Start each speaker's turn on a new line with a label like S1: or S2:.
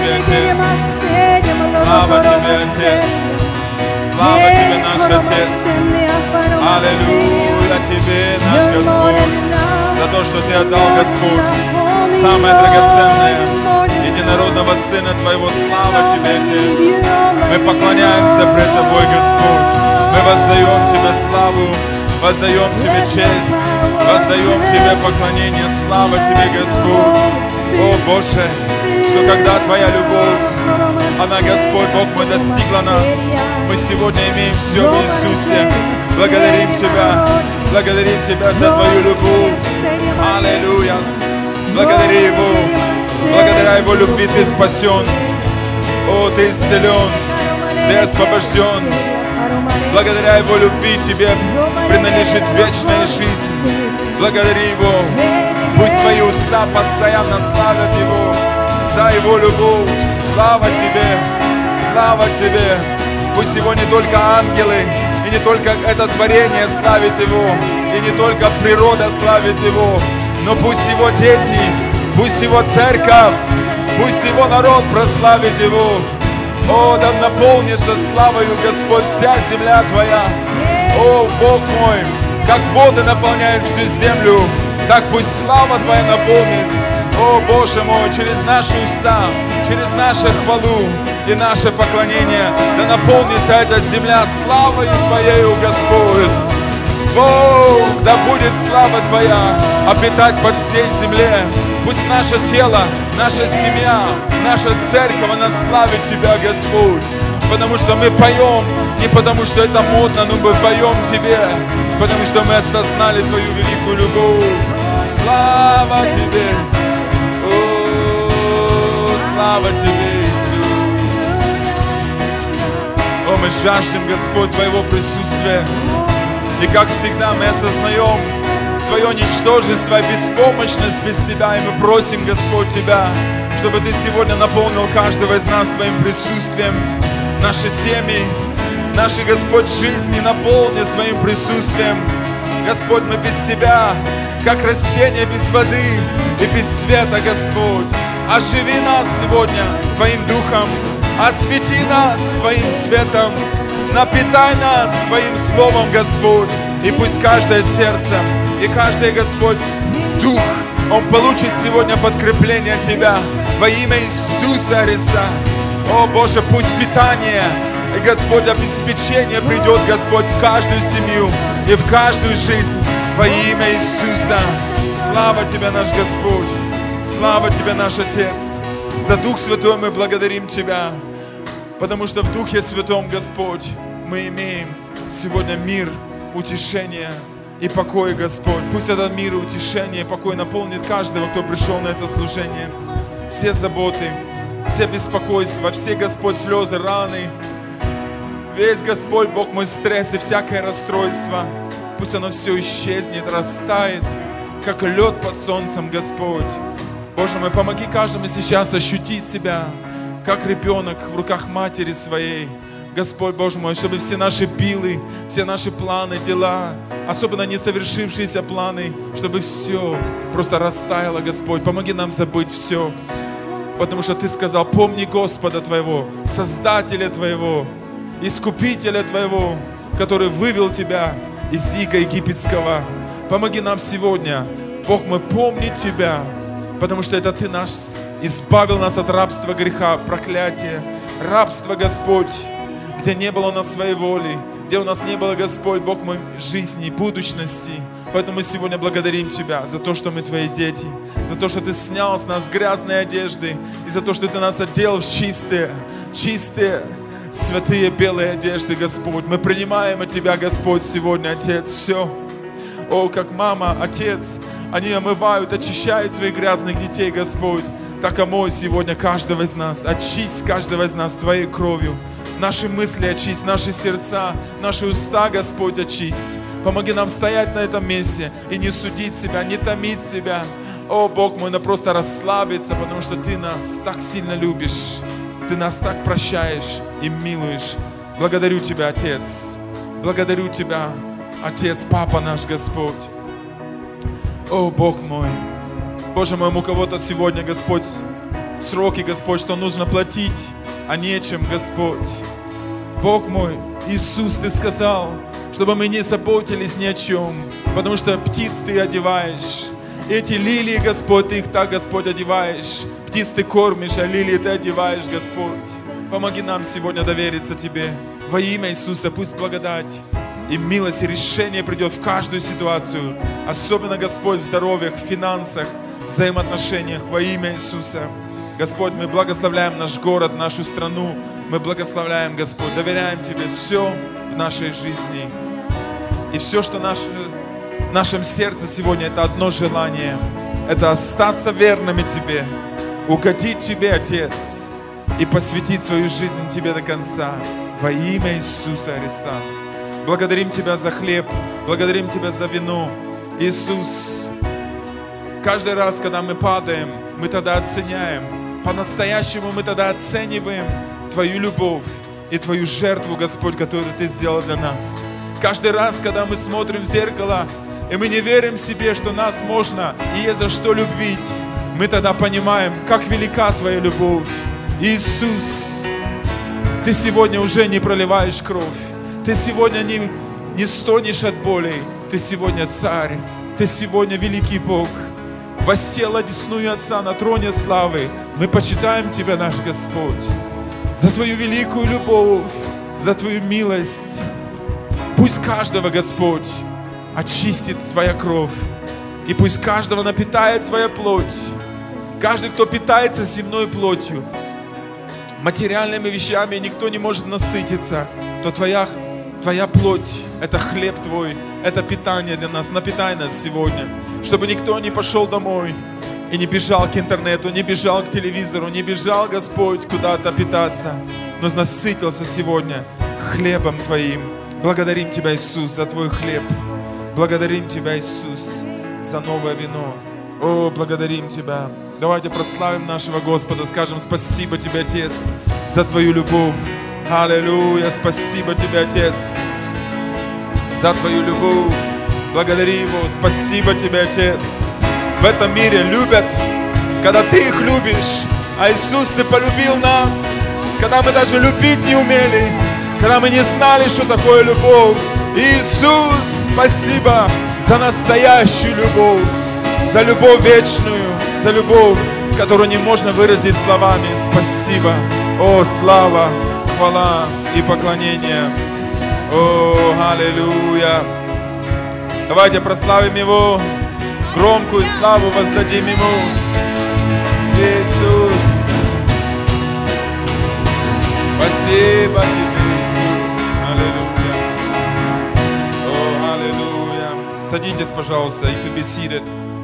S1: Тебе, Отец. Слава Тебе, Отец. Слава Тебе, наш Отец. Аллилуйя Тебе, наш Господь, за то, что Ты отдал, Господь, самое драгоценное, единородного Сына Твоего. Слава Тебе, Отец. Мы поклоняемся пред Тобой, Господь. Мы воздаем Тебе славу, воздаем Тебе честь, воздаем Тебе поклонение. Слава Тебе, Господь. О, Боже, что когда Твоя любовь, она, Господь, Бог мой, достигла нас, мы сегодня имеем все в Иисусе. Благодарим Тебя за Твою любовь. Аллилуйя. Благодари Его. Благодаря Его любви Ты спасен. О, Ты исцелен. Ты освобожден. Благодаря Его любви Тебе принадлежит вечная жизнь. Благодари Его. Пусть Твои уста постоянно славят Его за Его любовь. Слава Тебе. Слава Тебе. Пусть Его не только ангелы, и не только это творение славит Его, и не только природа славит Его, но пусть Его дети, пусть Его церковь, пусть Его народ прославит Его. О, да наполнится славою, Господь, вся земля Твоя. О, Бог мой, как воды наполняют всю землю, так пусть слава Твоя наполнит. О, Боже мой, через наши уста, через нашу хвалу и наше поклонение, да наполнится эта земля славою Твоею, Господь. Бог, да будет слава Твоя обитать по всей земле. Пусть наше тело, наша семья, наша церковь, она славит Тебя, Господь. Потому что мы поем, не потому что это модно, но мы поем Тебе, потому что мы осознали Твою великую любовь. Слава Тебе! Слава Тебе, Иисус! О, мы жаждем, Господь, Твоего присутствия. И как всегда мы осознаем свое ничтожество, беспомощность без Тебя. И мы просим, Господь, Тебя, чтобы Ты сегодня наполнил каждого из нас Твоим присутствием. Наши семьи, наши, Господь, жизни наполни Своим присутствием. Господь, мы без Тебя, как растение без воды и без света, Господь. Оживи нас сегодня Твоим Духом, освети нас Твоим светом, напитай нас Твоим Словом, Господь. И пусть каждое сердце и каждый, Господь, Дух, он получит сегодня подкрепление от Тебя во имя Иисуса Христа. О, Боже, пусть питание и, Господь, обеспечение придет, Господь, в каждую семью и в каждую жизнь во имя Иисуса. Слава Тебе, наш Господь. Слава Тебе, наш Отец. За Дух Святой мы благодарим Тебя, потому что в Духе Святом, Господь, мы имеем сегодня мир, утешение и покой, Господь. Пусть этот мир, утешение и покой наполнит каждого, кто пришел на это служение. Все заботы, все беспокойства, все, Господь, слезы, раны, весь, Господь, Бог мой, стресс и всякое расстройство, пусть оно все исчезнет, растает, как лед под солнцем, Господь. Боже мой, помоги каждому сейчас ощутить себя, как ребенок в руках матери своей. Господь, Боже мой, чтобы все наши пилы, все наши планы, дела, особенно несовершившиеся планы, чтобы все просто растаяло, Господь. Помоги нам забыть все, потому что Ты сказал: помни Господа Твоего, Создателя Твоего, Искупителя Твоего, который вывел Тебя из ига египетского. Помоги нам сегодня, Бог мой, помнить Тебя, потому что это Ты нас избавил нас от рабства греха, проклятия, рабства, Господь, где не было у нас своей воли, где у нас не было, Господь, Бог мой, жизни, будущности. Поэтому мы сегодня благодарим Тебя за то, что мы Твои дети, за то, что Ты снял с нас грязные одежды, и за то, что Ты нас одел в чистые, святые белые одежды, Господь. Мы принимаем от Тебя, Господь, сегодня, Отец, все. О, как мама, отец, они омывают, очищают своих грязных детей, Господь. Так омой сегодня каждого из нас, очисть каждого из нас Твоей кровью. Наши мысли очисть, наши сердца, наши уста, Господь, очисть. Помоги нам стоять на этом месте и не судить себя, не томить себя. О, Бог мой, но просто расслабиться, потому что Ты нас так сильно любишь. Ты нас так прощаешь и милуешь. Благодарю Тебя, Отец. Благодарю Тебя, Отец, Папа наш, Господь. О, Бог мой. Боже мой, у кого-то сегодня, Господь, сроки, Господь, что нужно платить, а нечем, Господь. Бог мой, Иисус, Ты сказал, чтобы мы не заботились ни о чем, потому что птиц Ты одеваешь. Эти лилии, Господь, Ты их так, Господь, одеваешь. Птиц Ты кормишь, а лилии Ты одеваешь, Господь. Помоги нам сегодня довериться Тебе. Во имя Иисуса пусть благодать и милость, и решение придет в каждую ситуацию. Особенно, Господь, в здоровьях, в финансах, в взаимоотношениях. Во имя Иисуса. Господь, мы благословляем наш город, нашу страну. Мы благословляем, Господь, доверяем Тебе все в нашей жизни. И все, что в нашем сердце сегодня, это одно желание. Это остаться верными Тебе, угодить Тебе, Отец, и посвятить свою жизнь Тебе до конца. Во имя Иисуса Христа. Благодарим Тебя за хлеб, благодарим Тебя за вино. Иисус, каждый раз, когда мы падаем, мы тогда оценяем. По-настоящему мы тогда оцениваем Твою любовь и Твою жертву, Господь, которую Ты сделал для нас. Каждый раз, когда мы смотрим в зеркало, и мы не верим себе, что нас можно и есть за что любить, мы тогда понимаем, как велика Твоя любовь. Иисус, Ты сегодня уже не проливаешь кровь. Ты сегодня не стонешь от боли. Ты сегодня Царь. Ты сегодня великий Бог. Воссел одесную Отца на троне славы. Мы почитаем Тебя, наш Господь, за Твою великую любовь, за Твою милость. Пусть каждого, Господь, очистит Твоя кровь. И пусть каждого напитает Твоя плоть. Каждый, кто питается земной плотью, материальными вещами, никто не может насытиться, то Твоя плоть – это хлеб Твой, это питание для нас. Напитай нас сегодня, чтобы никто не пошел домой и не бежал к интернету, не бежал к телевизору, не бежал, Господь, куда-то питаться, но насытился сегодня хлебом Твоим. Благодарим Тебя, Иисус, за Твой хлеб. Благодарим Тебя, Иисус, за новое вино. О, благодарим Тебя. Давайте прославим нашего Господа, скажем спасибо Тебе, Отец, за Твою любовь. Аллилуйя, спасибо Тебе, Отец, за Твою любовь. Благодари Его, спасибо Тебе, Отец. В этом мире любят, когда Ты их любишь. А Иисус, Ты полюбил нас, когда мы даже любить не умели, когда мы не знали, что такое любовь. Иисус, спасибо за настоящую любовь, за любовь вечную, за любовь, которую не можно выразить словами. Спасибо. О, слава, хвала и поклонение. О, аллилуйя. Давайте прославим Его, громкую славу воздадим Ему. Иисус. Спасибо Тебе, Иисус. Аллилуйя. О, аллилуйя. Садитесь, пожалуйста, you can be seated.